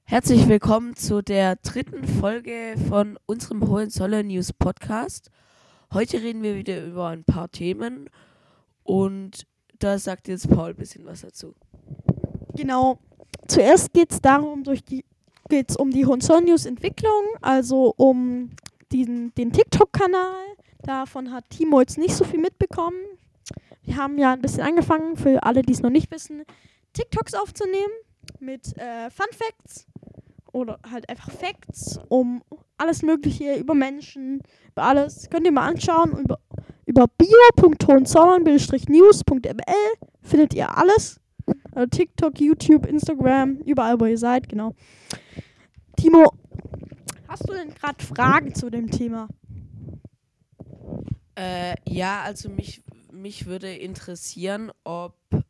Herzlich willkommen zu der dritten Folge von unserem Hohenzollern News Podcast. Heute reden wir wieder über ein paar Themen und da sagt jetzt Paul ein bisschen was dazu. Genau. Zuerst geht es um die Hohenzollern News Entwicklung, also um den TikTok-Kanal. Davon hat Timo jetzt nicht so viel mitbekommen. Wir haben ja ein bisschen angefangen, für alle, die es noch nicht wissen, TikToks aufzunehmen mit Fun Facts oder halt einfach Facts um alles Mögliche über Menschen, über alles. Könnt ihr mal anschauen. Über bio.hohenzollern-news.ml findet ihr alles. Also TikTok, YouTube, Instagram, überall, wo ihr seid, genau. Timo, hast du denn gerade Fragen zu dem Thema? Ja, also mich würde interessieren, ob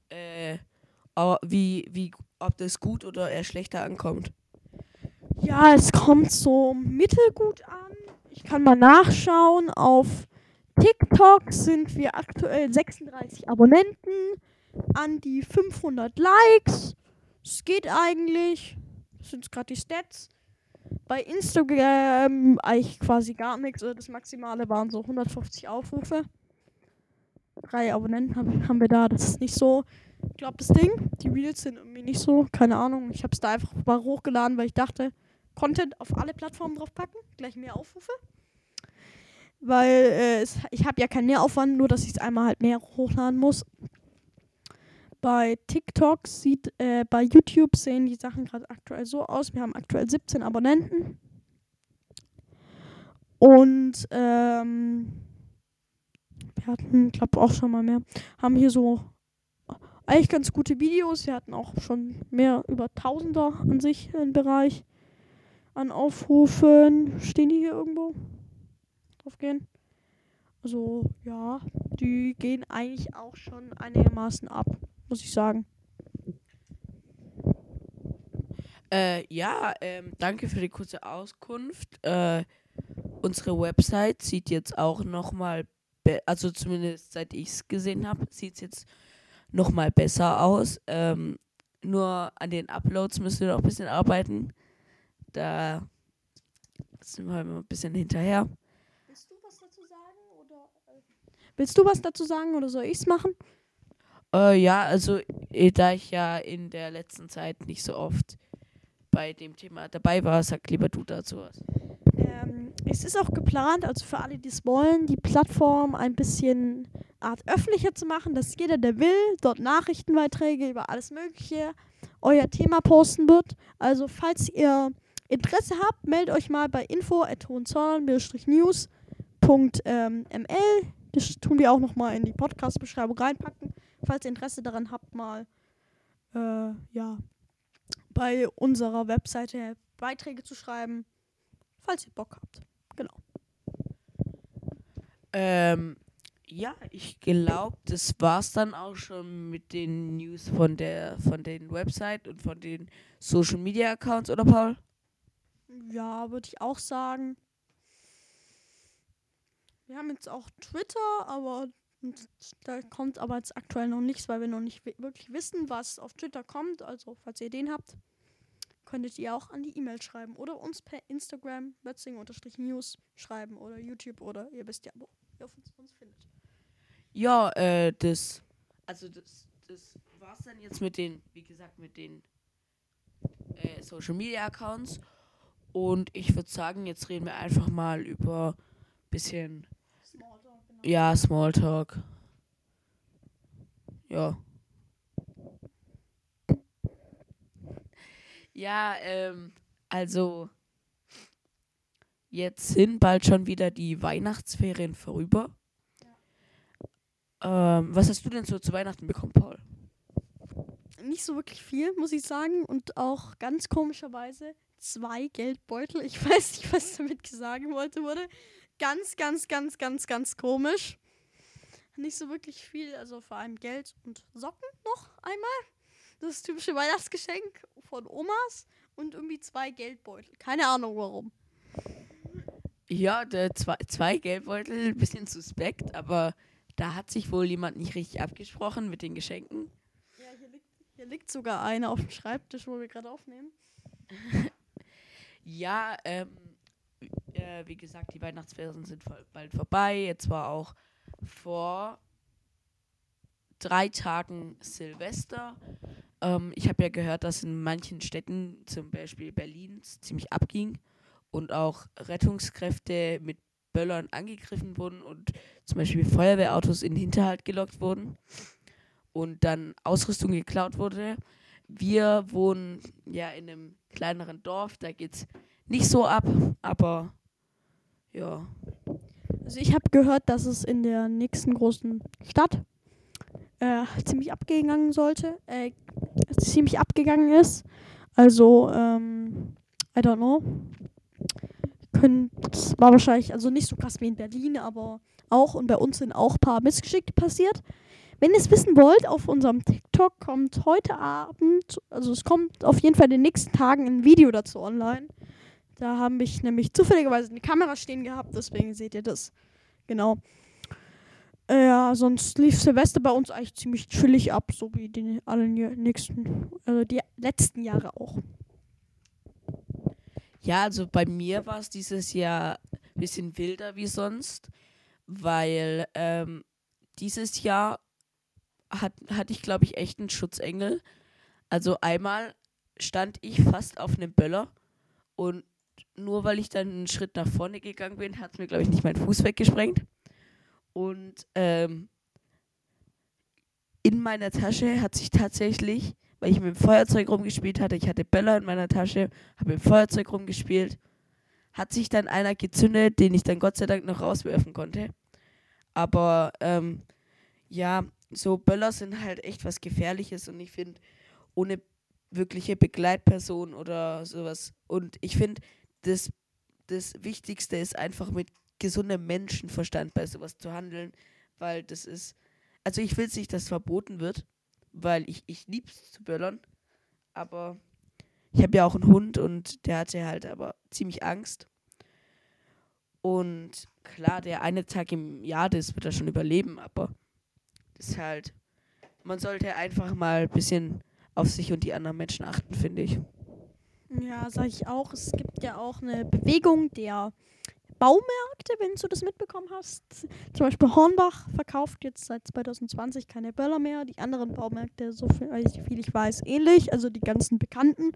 das gut oder eher schlechter ankommt. Ja, es kommt so mittelgut an. Ich kann mal nachschauen. Auf TikTok sind wir aktuell 36 Abonnenten, an die 500 Likes. Es geht eigentlich. Das sind gerade die Stats. Bei Instagram eigentlich quasi gar nichts. Also das Maximale waren so 150 Aufrufe. 3 Abonnenten haben wir da. Das ist nicht so, ich glaube, das Ding. Die Reels sind irgendwie nicht so. Keine Ahnung. Ich habe es da einfach mal hochgeladen, weil ich dachte, Content auf alle Plattformen draufpacken. Gleich mehr Aufrufe. Weil ich habe ja keinen Mehraufwand, nur dass ich es einmal halt mehr hochladen muss. Bei TikTok bei YouTube sehen die Sachen gerade aktuell so aus. Wir haben aktuell 17 Abonnenten. Und wir hatten, glaube auch schon mal mehr. Haben hier so eigentlich ganz gute Videos. Wir hatten auch schon mehr über Tausender an sich im Bereich an Aufrufen. Stehen die hier irgendwo? Drauf gehen? Also, ja, die gehen eigentlich auch schon einigermaßen ab, muss ich sagen. Danke für die kurze Auskunft. Unsere Website sieht jetzt auch nochmal, also zumindest seit ich es gesehen habe, sieht es jetzt nochmal besser aus. Nur an den Uploads müssen wir noch ein bisschen arbeiten. Da sind wir ein bisschen hinterher. Willst du was dazu sagen oder soll ich es machen? Da ich ja in der letzten Zeit nicht so oft bei dem Thema dabei war, sag lieber du dazu was. Es ist auch geplant, also für alle, die es wollen, die Plattform ein bisschen Art öffentlicher zu machen, dass jeder, der will, dort Nachrichtenbeiträge über alles Mögliche, euer Thema posten wird. Also falls ihr Interesse habt, meldet euch mal bei info@hohenzollern-news.ml. Das tun wir auch nochmal in die Podcast-Beschreibung reinpacken, falls ihr Interesse daran habt, mal bei unserer Webseite Beiträge zu schreiben, falls ihr Bock habt. Genau. Ich glaube, das war's dann auch schon mit den News von den Website und von den Social Media Accounts, oder Paul? Ja, würde ich auch sagen. Wir haben jetzt auch Twitter, aber da kommt aber jetzt aktuell noch nichts, weil wir noch nicht wirklich wissen, was auf Twitter kommt. Also, falls ihr Ideen habt, könntet ihr auch an die E-Mail schreiben oder uns per Instagram Mötzing-News schreiben oder YouTube oder ihr wisst ja, wo ihr uns findet. Ja, das war's dann jetzt mit den, wie gesagt, mit den Social Media Accounts. Und ich würde sagen, jetzt reden wir einfach mal über ein bisschen Smalltalk, genau. ja, Smalltalk. Ja. Ja, also jetzt sind bald schon wieder die Weihnachtsferien vorüber. Was hast du denn so zu Weihnachten bekommen, Paul? Nicht so wirklich viel, muss ich sagen. Und auch ganz komischerweise 2 Geldbeutel. Ich weiß nicht, was damit gesagt wurde. Ganz, ganz, ganz, ganz, ganz komisch. Nicht so wirklich viel, also vor allem Geld und Socken noch einmal. Das typische Weihnachtsgeschenk von Omas und irgendwie 2 Geldbeutel. Keine Ahnung warum. Ja, zwei Geldbeutel, ein bisschen suspekt, aber da hat sich wohl jemand nicht richtig abgesprochen mit den Geschenken. Ja, hier liegt sogar einer auf dem Schreibtisch, wo wir gerade aufnehmen. Ja, wie gesagt, die Weihnachtsferien sind bald vorbei. Jetzt war auch vor 3 Tagen Silvester. Ich habe ja gehört, dass in manchen Städten, zum Beispiel Berlin, es ziemlich abging und auch Rettungskräfte mit Böllern angegriffen wurden und zum Beispiel Feuerwehrautos in den Hinterhalt gelockt wurden und dann Ausrüstung geklaut wurde. Wir wohnen ja in einem kleineren Dorf, da geht's nicht so ab, aber ja. Also ich habe gehört, dass es in der nächsten großen Stadt ziemlich abgegangen ziemlich abgegangen ist. Also, I don't know. Es war wahrscheinlich, also nicht so krass wie in Berlin, aber auch, und bei uns sind auch ein paar Missgeschickte passiert. Wenn ihr es wissen wollt, auf unserem TikTok kommt heute Abend, also es kommt auf jeden Fall in den nächsten Tagen ein Video dazu online. Da habe ich nämlich zufälligerweise eine Kamera stehen gehabt, deswegen seht ihr das. Genau. Ja, sonst lief Silvester bei uns eigentlich ziemlich chillig ab, so wie die die letzten Jahre auch. Ja, also bei mir war es dieses Jahr ein bisschen wilder wie sonst, weil dieses Jahr hatte ich, glaube ich, echt einen Schutzengel. Also einmal stand ich fast auf einem Böller und nur weil ich dann einen Schritt nach vorne gegangen bin, hat es mir, glaube ich, nicht meinen Fuß weggesprengt. Und in meiner Tasche hat sich tatsächlich, weil ich mit dem Feuerzeug rumgespielt hatte, ich hatte Böller in meiner Tasche, habe mit dem Feuerzeug rumgespielt, hat sich dann einer gezündet, den ich dann Gott sei Dank noch rauswerfen konnte. Aber ja, so Böller sind halt echt was Gefährliches und ich finde, ohne wirkliche Begleitperson oder sowas. Und ich finde, das, das Wichtigste ist einfach mit gesundem Menschenverstand bei sowas zu handeln, weil das ist, also ich will nicht, dass es verboten wird, weil ich liebe es zu böllern, aber ich habe ja auch einen Hund und der hatte halt aber ziemlich Angst. Und klar, der eine Tag im Jahr, das wird er schon überleben, aber das ist halt, man sollte einfach mal ein bisschen auf sich und die anderen Menschen achten, finde ich. Ja, sage ich auch. Es gibt ja auch eine Bewegung der Baumärkte, wenn du das mitbekommen hast. Zum Beispiel Hornbach verkauft jetzt seit 2020 keine Böller mehr. Die anderen Baumärkte, so viel ich weiß, ähnlich. Also die ganzen bekannten.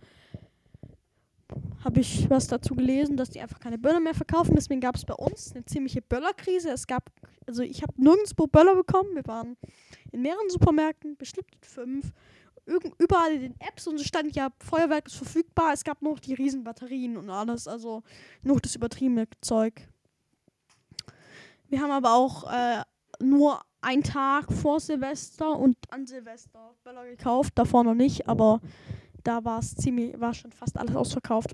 Habe ich was dazu gelesen, dass die einfach keine Böller mehr verkaufen. Deswegen gab es bei uns eine ziemliche Böllerkrise. Also ich habe nirgendwo Böller bekommen. Wir waren in mehreren Supermärkten, bestimmt 5. Überall in den Apps und so stand ja, Feuerwerk ist verfügbar. Es gab noch die riesen Batterien und alles. Also noch das übertriebene Zeug. Wir haben aber auch nur einen Tag vor Silvester und an Silvester Böller gekauft. Davor noch nicht, aber da war schon fast alles ausverkauft.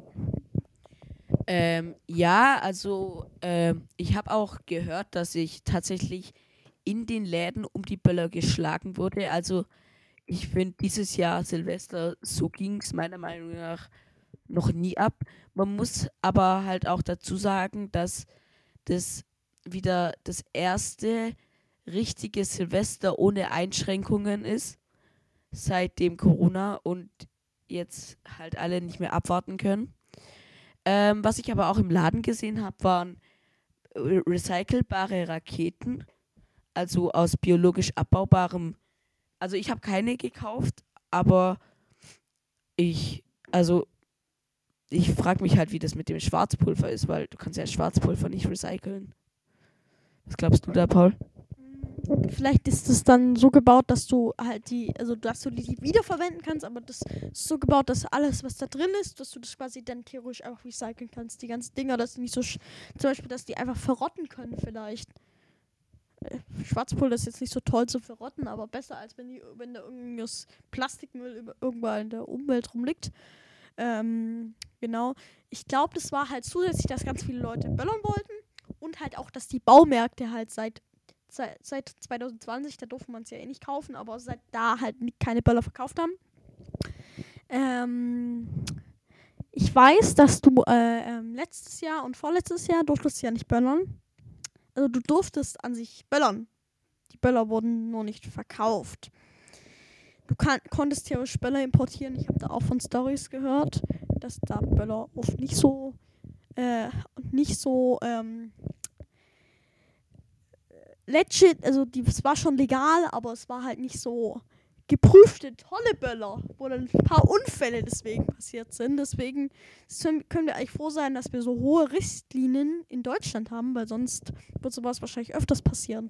Ja, also ich habe auch gehört, dass ich tatsächlich in den Läden um die Böller geschlagen wurde. Also ich finde dieses Jahr Silvester, so ging es meiner Meinung nach noch nie ab. Man muss aber halt auch dazu sagen, dass das wieder das erste richtige Silvester ohne Einschränkungen ist, seitdem Corona und jetzt halt alle nicht mehr abwarten können. Was ich aber auch im Laden gesehen habe, waren recycelbare Raketen, also aus biologisch abbaubarem. Also ich habe keine gekauft, aber ich, also ich frage mich halt, wie das mit dem Schwarzpulver ist, weil du kannst ja Schwarzpulver nicht recyceln. Was glaubst du da, Paul? Vielleicht ist es dann so gebaut, dass du halt dass du die wiederverwenden kannst, aber das ist so gebaut, dass alles, was da drin ist, dass du das quasi dann theoretisch einfach recyceln kannst. Die ganzen Dinger, dass die nicht zum Beispiel, dass die einfach verrotten können vielleicht. Schwarzpulver ist jetzt nicht so toll zu verrotten, aber besser als wenn da irgendwas Plastikmüll irgendwann in der Umwelt rumliegt. Genau. Ich glaube, das war halt zusätzlich, dass ganz viele Leute böllern wollten und halt auch, dass die Baumärkte halt seit 2020, da durfte man es ja eh nicht kaufen, aber seit da halt keine Böller verkauft haben. Ich weiß, dass du letztes Jahr und vorletztes Jahr durftest ja nicht böllern. Also du durftest an sich böllern. Die Böller wurden nur nicht verkauft. Du konntest theoretisch Böller importieren. Ich habe da auch von Stories gehört. dass da Böller oft nicht so nicht so legit, also es war schon legal, aber es war halt nicht so geprüfte, tolle Böller, wo dann ein paar Unfälle deswegen passiert sind. Deswegen können wir eigentlich froh sein, dass wir so hohe Richtlinien in Deutschland haben, weil sonst wird sowas wahrscheinlich öfters passieren.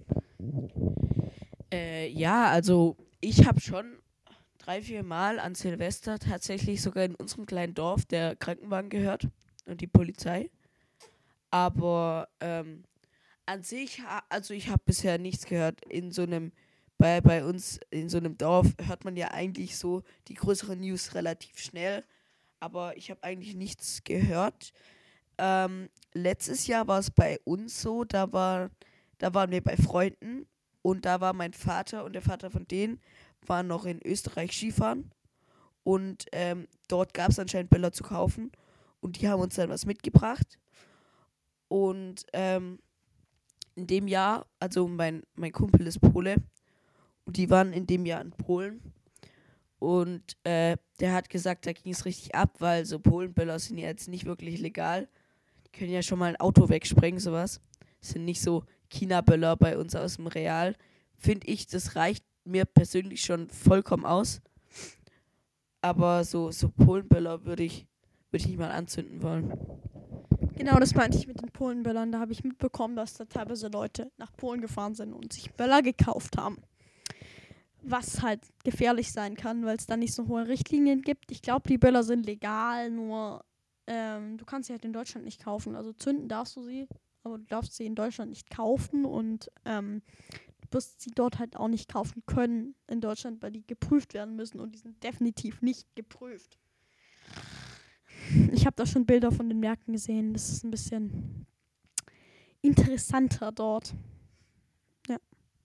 Ja, also ich habe schon 3-4 Mal an Silvester tatsächlich sogar in unserem kleinen Dorf der Krankenwagen gehört und die Polizei. Aber an sich, also ich habe bisher nichts gehört. Bei uns in so einem Dorf hört man ja eigentlich so die größeren News relativ schnell. Aber ich habe eigentlich nichts gehört. Letztes Jahr war es bei uns so, da waren wir bei Freunden und da war mein Vater und der Vater von denen waren noch in Österreich Skifahren und dort gab es anscheinend Böller zu kaufen und die haben uns dann was mitgebracht und in dem Jahr, also mein Kumpel ist Pole und die waren in dem Jahr in Polen und der hat gesagt, da ging es richtig ab, weil so Polenböller sind ja jetzt nicht wirklich legal. Die können ja schon mal ein Auto wegsprengen, sowas. Das sind nicht so China-Böller bei uns aus dem Real. Finde ich, das reicht mir persönlich schon vollkommen aus. Aber so Polenböller würde ich nicht mal anzünden wollen. Genau, das meinte ich mit den Polenböllern. Da habe ich mitbekommen, dass da teilweise Leute nach Polen gefahren sind und sich Böller gekauft haben. Was halt gefährlich sein kann, weil es da nicht so hohe Richtlinien gibt. Ich glaube, die Böller sind legal, nur du kannst sie halt in Deutschland nicht kaufen. Also zünden darfst du sie, aber du darfst sie in Deutschland nicht kaufen und du wirst sie dort halt auch nicht kaufen können in Deutschland, weil die geprüft werden müssen und die sind definitiv nicht geprüft. Ich habe da schon Bilder von den Märkten gesehen. Das ist ein bisschen interessanter dort. Ja.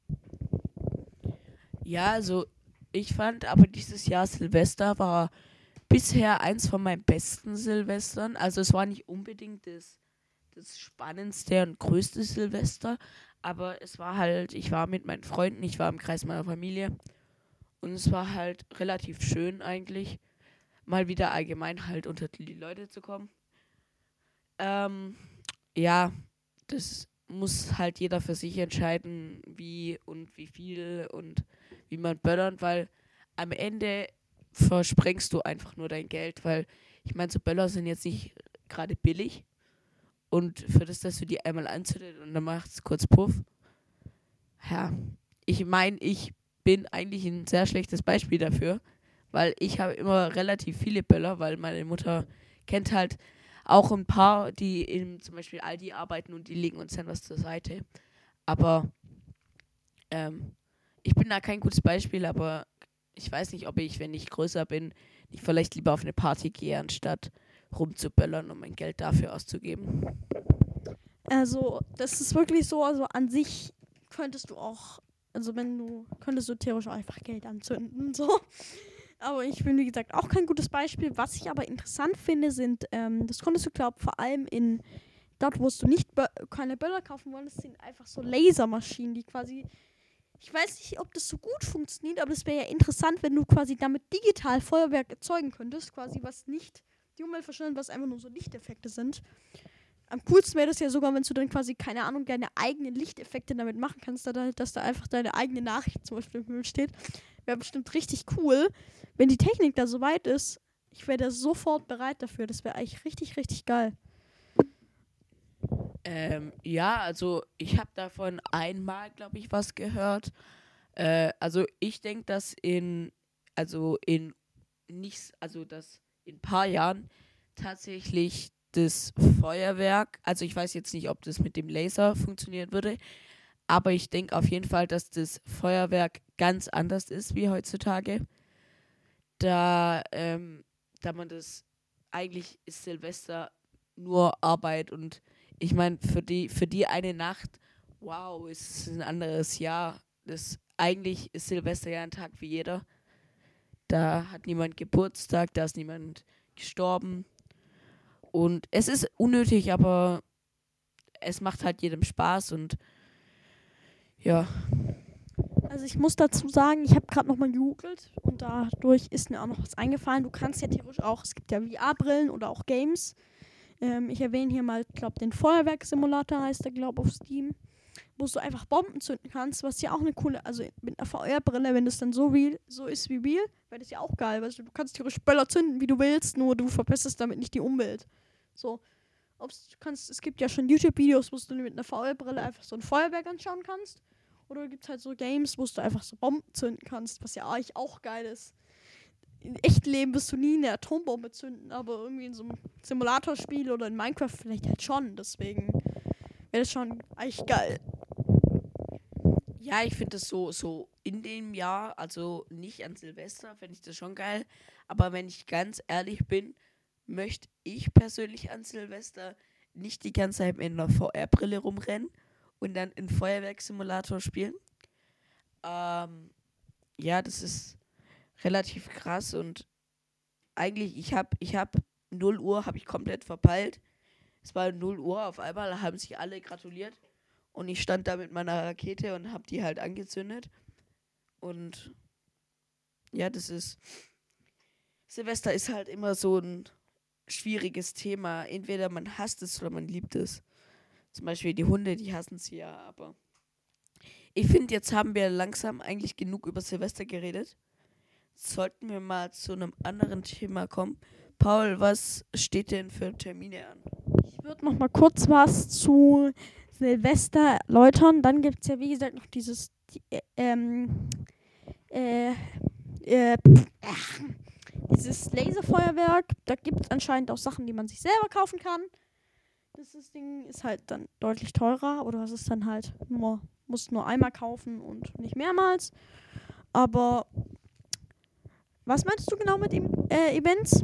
Ja, also ich fand aber dieses Jahr Silvester war bisher eins von meinen besten Silvestern. Also es war nicht unbedingt das spannendste und größte Silvester, aber es war halt, ich war mit meinen Freunden, ich war im Kreis meiner Familie und es war halt relativ schön eigentlich, mal wieder allgemein halt unter die Leute zu kommen. Ähm, ja, das muss halt jeder für sich entscheiden, wie und wie viel und wie man böllert, weil am Ende versprengst du einfach nur dein Geld, weil ich meine, so Böller sind jetzt nicht gerade billig und für das, dass du die einmal anzündet und dann macht es kurz Puff. Ja, ich meine, ich bin eigentlich ein sehr schlechtes Beispiel dafür, weil ich habe immer relativ viele Böller, weil meine Mutter kennt halt auch ein paar, die zum Beispiel Aldi arbeiten und die legen uns dann was zur Seite. Aber ähm, ich bin da kein gutes Beispiel, aber ich weiß nicht, ob ich, wenn ich größer bin, nicht vielleicht lieber auf eine Party gehe, anstatt rumzuböllern und mein Geld dafür auszugeben. Also, das ist wirklich so, also an sich könntest du auch, also könntest du theoretisch auch einfach Geld anzünden, so. Aber ich bin, wie gesagt, auch kein gutes Beispiel. Was ich aber interessant finde, sind, das konntest du, glaube ich, vor allem dort, wo du nicht keine Böller kaufen wolltest, sind einfach so Lasermaschinen, die quasi, ich weiß nicht, ob das so gut funktioniert, aber es wäre ja interessant, wenn du quasi damit digital Feuerwerk erzeugen könntest, quasi was nicht die Umwelt verschwindet, was einfach nur so Lichteffekte sind. Am coolsten wäre das ja sogar, wenn du dann quasi, keine Ahnung, deine eigenen Lichteffekte damit machen kannst, dass da einfach deine eigene Nachricht zum Beispiel im Himmel steht. Wäre bestimmt richtig cool. Wenn die Technik da so weit ist, ich wäre da sofort bereit dafür. Das wäre eigentlich richtig, richtig geil. Ja, also ich habe davon einmal, glaube ich, was gehört. Also ich denke, dass in ein paar Jahren tatsächlich das Feuerwerk, also ich weiß jetzt nicht, ob das mit dem Laser funktionieren würde, aber ich denke auf jeden Fall, dass das Feuerwerk ganz anders ist wie heutzutage. Da, da man das, eigentlich ist Silvester nur Arbeit und ich meine, für die eine Nacht, wow, ist ein anderes Jahr. Eigentlich ist Silvester ja ein Tag wie jeder. Da hat niemand Geburtstag, da ist niemand gestorben. Und es ist unnötig, aber es macht halt jedem Spaß und ja. Also ich muss dazu sagen, ich habe gerade nochmal gegoogelt und dadurch ist mir auch noch was eingefallen. Du kannst ja theoretisch auch, es gibt ja VR-Brillen oder auch Games. Ich erwähne hier mal, glaube den Feuerwerkssimulator heißt der, glaube auf Steam, wo du einfach Bomben zünden kannst, was ja auch eine coole, also mit einer VR-Brille, wenn das dann so ist wie real, wäre das ja auch geil, weil du kannst theoretisch Böller zünden, wie du willst, nur du verbesserst damit nicht die Umwelt. So, es gibt ja schon YouTube-Videos, wo du mit einer VR-Brille einfach so ein Feuerwerk anschauen kannst. Oder gibt es halt so Games, wo du einfach so Bomben zünden kannst, was ja eigentlich auch geil ist. In echtem Leben wirst du nie eine Atombombe zünden, aber irgendwie in so einem Simulatorspiel oder in Minecraft vielleicht halt schon. Deswegen wäre das schon eigentlich geil. Ja, ich finde das so in dem Jahr, also nicht an Silvester, fände ich das schon geil. Aber wenn ich ganz ehrlich bin, möchte ich persönlich an Silvester nicht die ganze Zeit mit einer VR-Brille rumrennen und dann in Feuerwerkssimulator spielen. Ja, das ist relativ krass und eigentlich, ich hab 0 Uhr, habe ich komplett verpeilt. Es war 0 Uhr, auf einmal haben sich alle gratuliert und ich stand da mit meiner Rakete und habe die halt angezündet. Und ja, Silvester ist halt immer so ein schwieriges Thema. Entweder man hasst es oder man liebt es. Zum Beispiel die Hunde, die hassen es ja, aber ich finde, jetzt haben wir langsam eigentlich genug über Silvester geredet. Sollten wir mal zu einem anderen Thema kommen. Paul, was steht denn für Termine an? Ich würde noch mal kurz was zu Silvester erläutern. Dann gibt es ja, wie gesagt, noch äh, äh, dieses Laserfeuerwerk. Da gibt es anscheinend auch Sachen, die man sich selber kaufen kann. Das Ding ist halt dann deutlich teurer, aber du hast es dann halt musst nur einmal kaufen und nicht mehrmals. Aber was meinst du genau mit Events?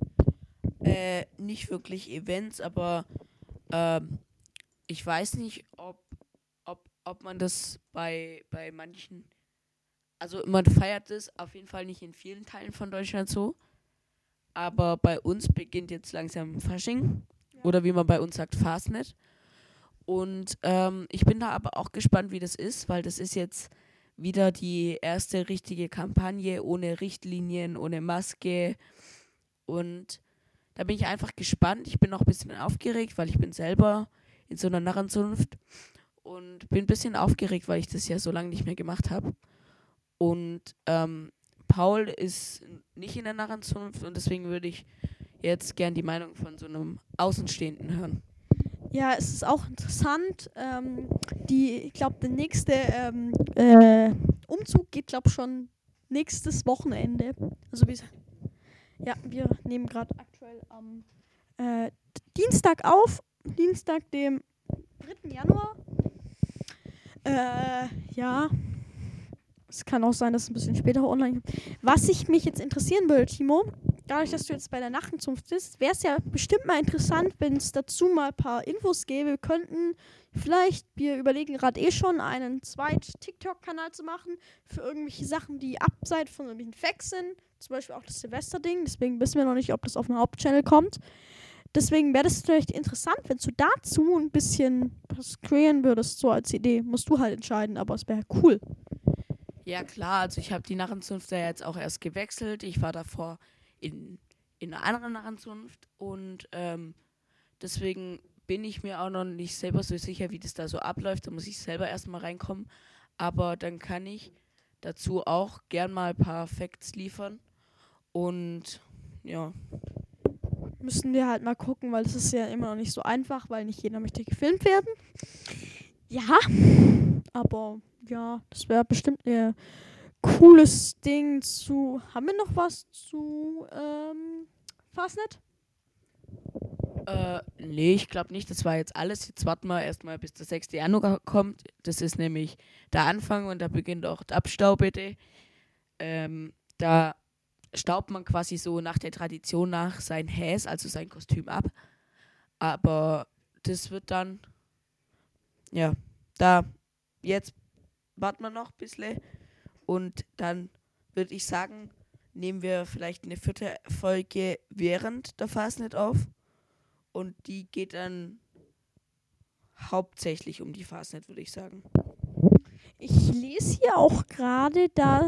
Nicht wirklich Events, aber ich weiß nicht, ob man das bei manchen, also man feiert es auf jeden Fall nicht in vielen Teilen von Deutschland so, aber bei uns beginnt jetzt langsam Fasching oder wie man bei uns sagt, Fastnet. Und ich bin da aber auch gespannt, wie das ist, weil das ist jetzt wieder die erste richtige Kampagne ohne Richtlinien, ohne Maske. Und da bin ich einfach gespannt. Ich bin auch ein bisschen aufgeregt, weil ich bin selber in so einer Narrenzunft und bin ein bisschen aufgeregt, weil ich das ja so lange nicht mehr gemacht habe. Und Paul ist nicht in der Narrenzunft und deswegen würde ich jetzt gern die Meinung von so einem Außenstehenden hören. Ja, es ist auch interessant. Ich glaube, der nächste Umzug geht, glaube ich, schon nächstes Wochenende. Also wir nehmen gerade aktuell am Dienstag auf. Dienstag, dem 3. Januar. Ja. Es kann auch sein, dass es ein bisschen später online kommt. Was ich mich jetzt interessieren würde, Timo, dadurch, dass du jetzt bei der Narrenzunft bist, wäre es ja bestimmt mal interessant, wenn es dazu mal ein paar Infos gäbe. Wir könnten vielleicht, wir überlegen gerade schon, einen zweiten TikTok-Kanal zu machen für irgendwelche Sachen, die abseits von irgendwelchen Facts sind. Zum Beispiel auch das Silvester-Ding. Deswegen wissen wir noch nicht, ob das auf dem Hauptchannel kommt. Deswegen wäre das vielleicht interessant, wenn du dazu ein bisschen was kreieren würdest, so als Idee. Musst du halt entscheiden, aber es wäre cool. Ja klar, also ich habe die Narrenzunft ja jetzt auch erst gewechselt. Ich war davor in einer anderen Narrenzunft und deswegen bin ich mir auch noch nicht selber so sicher, wie das da so abläuft. Da muss ich selber erstmal reinkommen. Aber dann kann ich dazu auch gern mal ein paar Facts liefern. Und ja. Müssen wir halt mal gucken, weil es ist ja immer noch nicht so einfach, weil nicht jeder möchte gefilmt werden. Ja, aber ja, das wäre bestimmt ein cooles Ding zu. Haben wir noch was zu Fastnet? Nee, ich glaube nicht. Das war jetzt alles. Jetzt warten wir erstmal, bis der 6. Januar kommt. Das ist nämlich der Anfang und da beginnt auch die Abstaubete. Da staubt man quasi so nach der Tradition nach sein Häs, also sein Kostüm ab. Aber das wird dann, ja, da jetzt warten wir noch ein bisschen und dann würde ich sagen, nehmen wir vielleicht eine 4. Folge während der Fastnet auf und die geht dann hauptsächlich um die Fastnet, würde ich sagen. Ich lese hier auch gerade,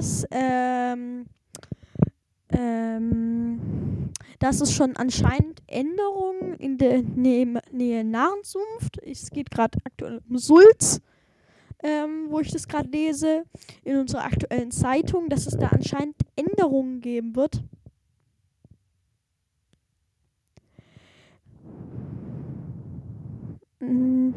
dass es schon anscheinend Änderungen in der Nähe Narrenzunft. Es geht gerade aktuell um Sulz, wo ich das gerade lese, in unserer aktuellen Zeitung, dass es da anscheinend Änderungen geben wird. Mm,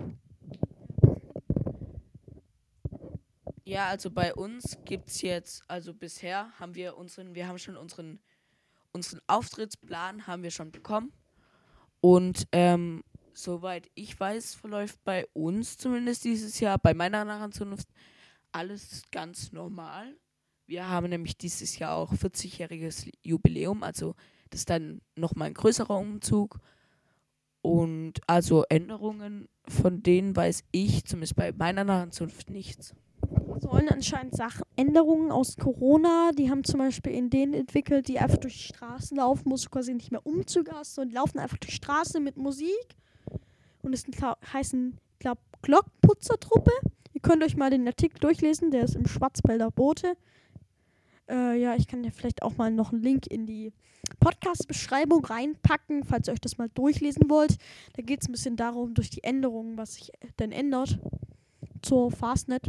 Ja, also bei uns gibt's jetzt, also bisher wir haben schon unseren Auftrittsplan haben wir schon bekommen. Und soweit ich weiß, verläuft bei uns zumindest dieses Jahr, bei meiner Narrenzunft, alles ganz normal. Wir haben nämlich dieses Jahr auch 40-jähriges Jubiläum, also das ist dann nochmal ein größerer Umzug. Und also Änderungen, von denen weiß ich zumindest bei meiner Narrenzunft nichts. sollen anscheinend Änderungen aus Corona, die haben zum Beispiel in denen entwickelt, die einfach durch die Straßen laufen, musst du quasi nicht mehr Umzüge hast, sondern die laufen einfach durch die Straße mit Musik. Und es heißen, ich glaube, Glockputzertruppe. Ihr könnt euch mal den Artikel durchlesen, der ist im Schwarzwälder Bote. Ja, ich kann ja vielleicht auch mal noch einen Link in die Podcast-Beschreibung reinpacken, falls ihr euch das mal durchlesen wollt. Da geht es ein bisschen darum, durch die Änderungen, was sich denn ändert zur Fastnet.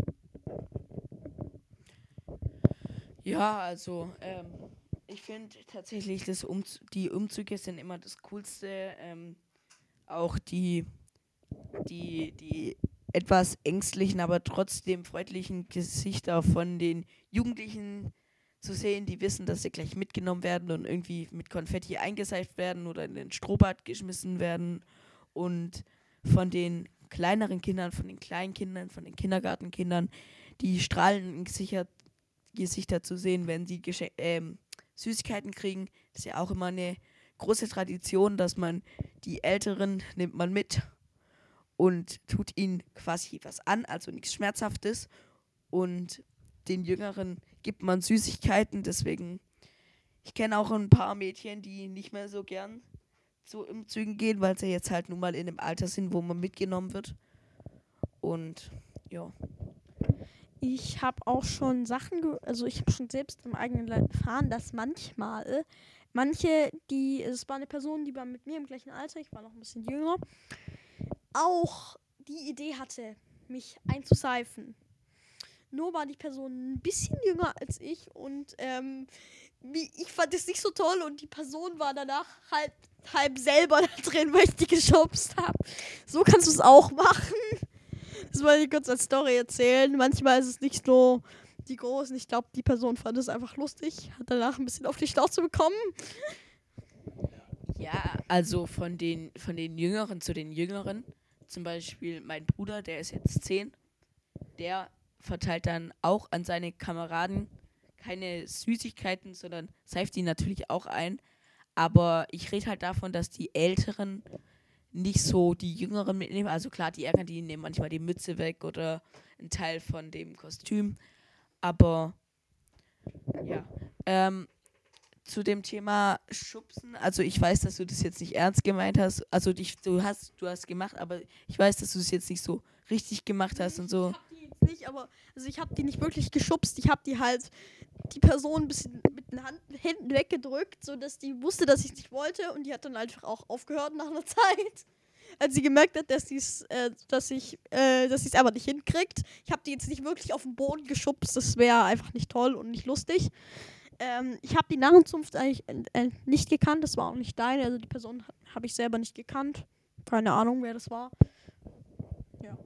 Ja, also ich finde tatsächlich, die Umzüge sind immer das Coolste. Auch die etwas ängstlichen, aber trotzdem freundlichen Gesichter von den Jugendlichen zu sehen, die wissen, dass sie gleich mitgenommen werden und irgendwie mit Konfetti eingeseift werden oder in den Strohbad geschmissen werden. Und von den kleineren Kindern, von den kleinen Kindern, von den Kindergartenkindern, die strahlenden Gesichter zu sehen, wenn sie Süßigkeiten kriegen. Das ist ja auch immer eine große Tradition, dass man die Älteren nimmt man mit und tut ihnen quasi was an, also nichts Schmerzhaftes. Und den Jüngeren gibt man Süßigkeiten. Deswegen, ich kenne auch ein paar Mädchen, die nicht mehr so gern zu Umzügen gehen, weil sie jetzt halt nun mal in dem Alter sind, wo man mitgenommen wird. Und ja. Ich habe auch schon also ich habe schon selbst im eigenen Leib erfahren, dass es war eine Person, die war mit mir im gleichen Alter, ich war noch ein bisschen jünger, auch die Idee hatte, mich einzuseifen. Nur war die Person ein bisschen jünger als ich und ich fand es nicht so toll und die Person war danach halb selber da drin, weil ich die geschubst habe. So kannst du es auch machen. Das wollte ich kurz als Story erzählen. Manchmal ist es nicht so die Großen. Ich glaube, die Person fand es einfach lustig, hat danach ein bisschen auf die Schnauze bekommen. Ja, also von den Jüngeren zu den Jüngeren. Zum Beispiel mein Bruder, der ist jetzt 10. Der verteilt dann auch an seine Kameraden keine Süßigkeiten, sondern seift die natürlich auch ein. Aber ich rede halt davon, dass die Älteren nicht so die Jüngeren mitnehmen. Also klar, die Ärgern, die nehmen manchmal die Mütze weg oder einen Teil von dem Kostüm. Aber ja. Zu dem Thema Schubsen, also ich weiß, dass du das jetzt nicht ernst gemeint hast. Also du hast gemacht, aber ich weiß, dass du es jetzt nicht so richtig gemacht hast und so. Ich habe die jetzt nicht, aber also ich habe die nicht wirklich geschubst. Ich habe die Person ein bisschen mit den Händen weggedrückt, sodass die wusste, dass ich es nicht wollte und die hat dann einfach auch aufgehört nach einer Zeit. Als sie gemerkt hat, dass sie es aber nicht hinkriegt. Ich habe die jetzt nicht wirklich auf den Boden geschubst, das wäre einfach nicht toll und nicht lustig. Ich habe die Narrenzunft eigentlich nicht gekannt, das war auch nicht deine, also die Person habe ich selber nicht gekannt. Keine Ahnung, wer das war. Ja.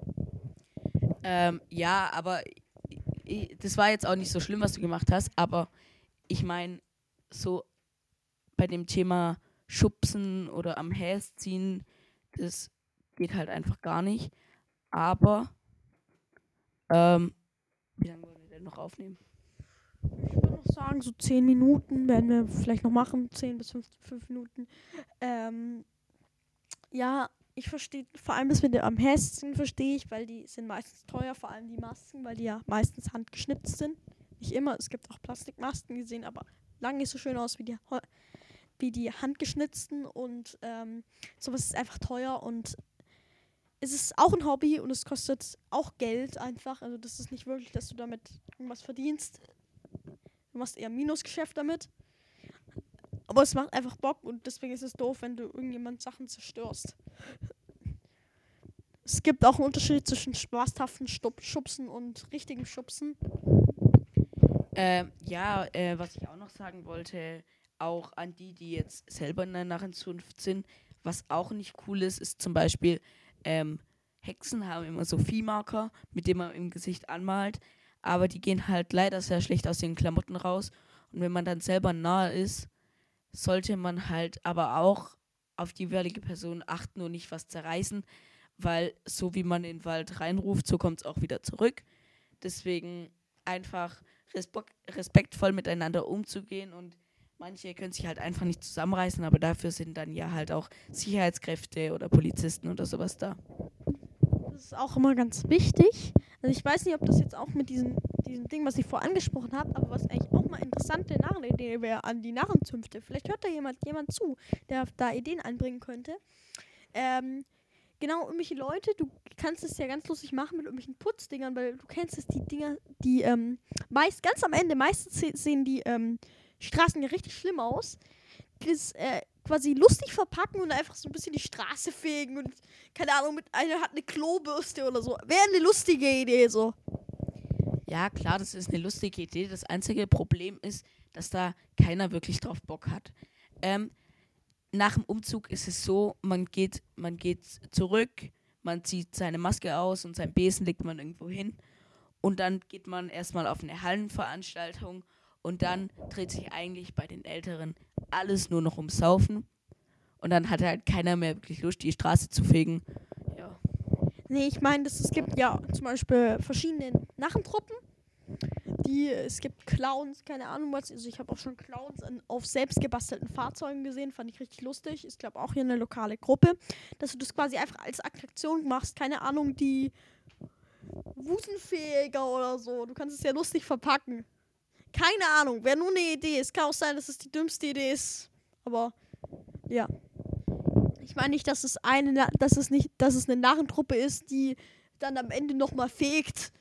Ja, aber das war jetzt auch nicht so schlimm, was du gemacht hast, aber ich meine, so bei dem Thema Schubsen oder am Häs ziehen, das geht halt einfach gar nicht. Aber, wie lange wollen wir denn noch aufnehmen? Ich würde noch sagen, so 10 Minuten werden wir vielleicht noch machen, 10 bis 5 Minuten. Ja, ich verstehe, vor allem das mit dem am Häschen verstehe ich, weil die sind meistens teuer, vor allem die Masken, weil die ja meistens handgeschnitzt sind. Nicht immer, es gibt auch Plastikmasken, die sehen aber lang nicht so schön aus wie die handgeschnitzten und sowas ist einfach teuer und es ist auch ein Hobby und es kostet auch Geld einfach. Also das ist nicht wirklich, dass du damit irgendwas verdienst. Du machst eher Minusgeschäft damit. Aber es macht einfach Bock und deswegen ist es doof, wenn du irgendjemand Sachen zerstörst. Es gibt auch einen Unterschied zwischen spaßhaften Schubsen und richtigen Schubsen. Was ich auch noch sagen wollte, auch an die jetzt selber in der Narrenzunft sind, was auch nicht cool ist, ist zum Beispiel, Hexen haben immer so Viehmarker, mit denen man im Gesicht anmalt, aber die gehen halt leider sehr schlecht aus den Klamotten raus. Und wenn man dann selber nahe ist, sollte man halt aber auch auf die jeweilige Person achten und nicht was zerreißen, weil so wie man in den Wald reinruft, so kommt es auch wieder zurück. Deswegen einfach respektvoll miteinander umzugehen und manche können sich halt einfach nicht zusammenreißen, aber dafür sind dann ja halt auch Sicherheitskräfte oder Polizisten oder sowas da. Das ist auch immer ganz wichtig. Also ich weiß nicht, ob das jetzt auch mit diesem Ding, was ich vorher angesprochen habe, aber was eigentlich auch mal interessante Narrenidee wäre an die Narrenzünfte. Vielleicht hört da jemand zu, der da Ideen einbringen könnte. Genau, irgendwelche Leute, du kannst es ja ganz lustig machen mit irgendwelchen Putzdingern, weil du kennst es, die Dinger, die meist ganz am Ende, meistens sehen die Straßen ja richtig schlimm aus. Das quasi lustig verpacken und einfach so ein bisschen die Straße fegen und keine Ahnung, mit einer hat eine Klobürste oder so. Wäre eine lustige Idee so. Ja, klar, das ist eine lustige Idee. Das einzige Problem ist, dass da keiner wirklich drauf Bock hat. Nach dem Umzug ist es so, man geht zurück, man zieht seine Maske aus und sein Besen legt man irgendwo hin und dann geht man erstmal auf eine Hallenveranstaltung und dann dreht sich eigentlich bei den Älteren alles nur noch ums Saufen und dann hat halt keiner mehr wirklich Lust, die Straße zu fegen. Ja. Nee, ich meine, es gibt ja zum Beispiel verschiedene Narrentruppen. Es gibt Clowns, keine Ahnung was. Also ich habe auch schon Clowns auf selbst gebastelten Fahrzeugen gesehen, fand ich richtig lustig. Ist, glaube auch hier eine lokale Gruppe, dass du das quasi einfach als Attraktion machst. Keine Ahnung, die Wusenfähiger oder so. Du kannst es ja lustig verpacken. Keine Ahnung, wäre nur eine Idee. Es kann auch sein, dass es die dümmste Idee ist. Aber ja. Ich meine nicht, dass es eine Narrentruppe ist, die dann am Ende nochmal fegt.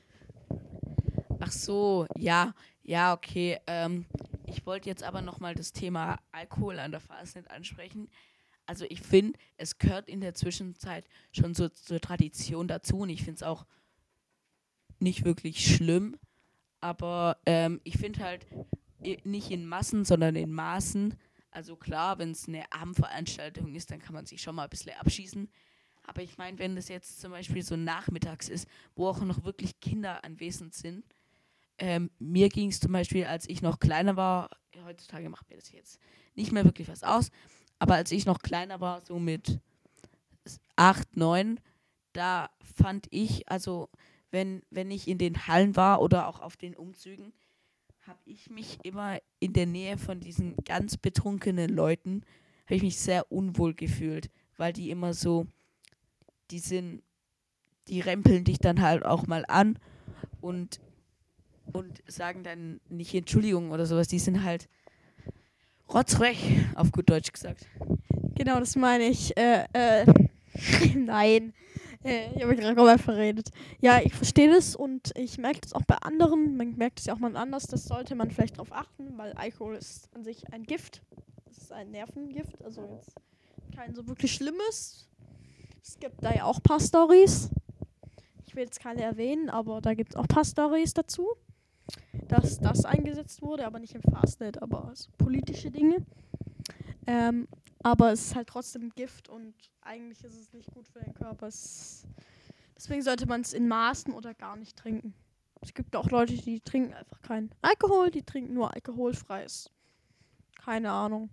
Ach so, ja, okay. Ich wollte jetzt aber nochmal das Thema Alkohol an der Fasnet ansprechen. Also ich finde, es gehört in der Zwischenzeit schon so zur Tradition dazu und ich finde es auch nicht wirklich schlimm. Aber ich finde halt nicht in Massen, sondern in Maßen. Also klar, wenn es eine Abendveranstaltung ist, dann kann man sich schon mal ein bisschen abschießen. Aber ich meine, wenn das jetzt zum Beispiel so nachmittags ist, wo auch noch wirklich Kinder anwesend sind. Mir ging es zum Beispiel, als ich noch kleiner war, heutzutage macht mir das jetzt nicht mehr wirklich was aus, aber als ich noch kleiner war, so mit 8, 9, da fand ich, also wenn ich in den Hallen war oder auch auf den Umzügen, habe ich mich immer in der Nähe von diesen ganz betrunkenen Leuten, habe ich mich sehr unwohl gefühlt, weil die immer so, die rempeln dich dann halt auch mal an und sagen dann nicht Entschuldigung oder sowas. Die sind halt rotzfrech, auf gut Deutsch gesagt. Genau, das meine ich. Nein. Ich habe gerade mal verredet. Ja, ich verstehe das und ich merke das auch bei anderen. Man merkt es ja auch mal anders. Das sollte man vielleicht darauf achten, weil Alkohol ist an sich ein Gift. Das ist ein Nervengift, also jetzt kein so wirklich schlimmes. Es gibt da ja auch ein paar Storys. Ich will jetzt keine erwähnen, aber da gibt es auch ein paar Storys dazu, dass das eingesetzt wurde, aber nicht im Fastnet, aber so politische Dinge. Aber es ist halt trotzdem Gift und eigentlich ist es nicht gut für den Körper. Deswegen sollte man es in Maßen oder gar nicht trinken. Es gibt auch Leute, die trinken einfach keinen Alkohol, die trinken nur alkoholfreies. Keine Ahnung.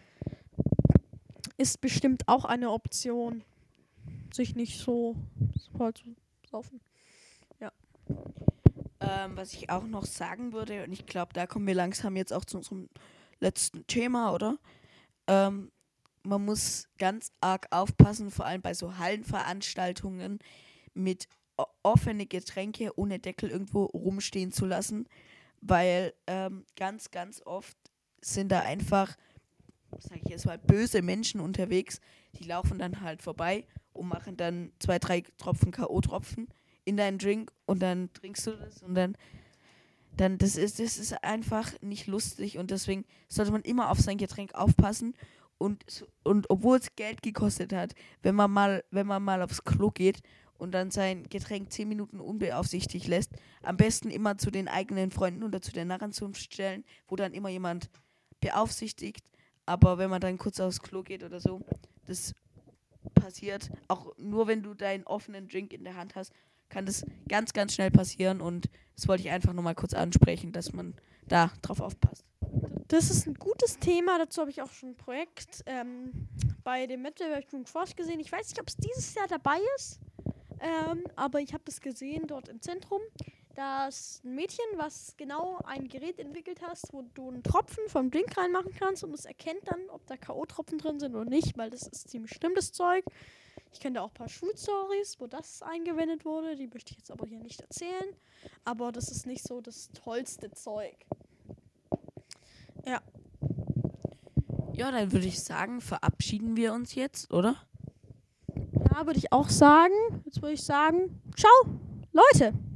Ist bestimmt auch eine Option, sich nicht so voll zu saufen. Ja. Was ich auch noch sagen würde, und ich glaube, da kommen wir langsam jetzt auch zu unserem letzten Thema, oder? Man muss ganz arg aufpassen, vor allem bei so Hallenveranstaltungen mit offene Getränke ohne Deckel irgendwo rumstehen zu lassen, weil ganz, ganz oft sind da einfach, sag ich jetzt mal, böse Menschen unterwegs, die laufen dann halt vorbei und machen dann 2, 3 Tropfen K.O.-Tropfen in deinen Drink und dann trinkst du das und dann das ist einfach nicht lustig und deswegen sollte man immer auf sein Getränk aufpassen und obwohl es Geld gekostet hat, wenn man mal aufs Klo geht und dann sein Getränk 10 Minuten unbeaufsichtigt lässt, am besten immer zu den eigenen Freunden oder zu der Narrenzunft stellen, wo dann immer jemand beaufsichtigt, aber wenn man dann kurz aufs Klo geht oder so, das passiert, auch nur wenn du deinen offenen Drink in der Hand hast, kann das ganz, ganz schnell passieren und das wollte ich einfach nur mal kurz ansprechen, dass man da drauf aufpasst. Das ist ein gutes Thema. Dazu habe ich auch schon ein Projekt bei dem Wettbewerb Jugend forscht gesehen. Ich weiß nicht, ob es dieses Jahr dabei ist, aber ich habe das gesehen dort im Zentrum. Da ist ein Mädchen, was genau ein Gerät entwickelt hast, wo du einen Tropfen vom Drink reinmachen kannst und es erkennt dann, ob da K.O.-Tropfen drin sind oder nicht, weil das ist ziemlich schlimmes Zeug. Ich kenne da auch ein paar Schulstories, wo das eingewendet wurde. Die möchte ich jetzt aber hier nicht erzählen. Aber das ist nicht so das tollste Zeug. Ja. Ja, dann würde ich sagen, verabschieden wir uns jetzt, oder? Ja, würde ich auch sagen. Jetzt würde ich sagen, ciao, Leute.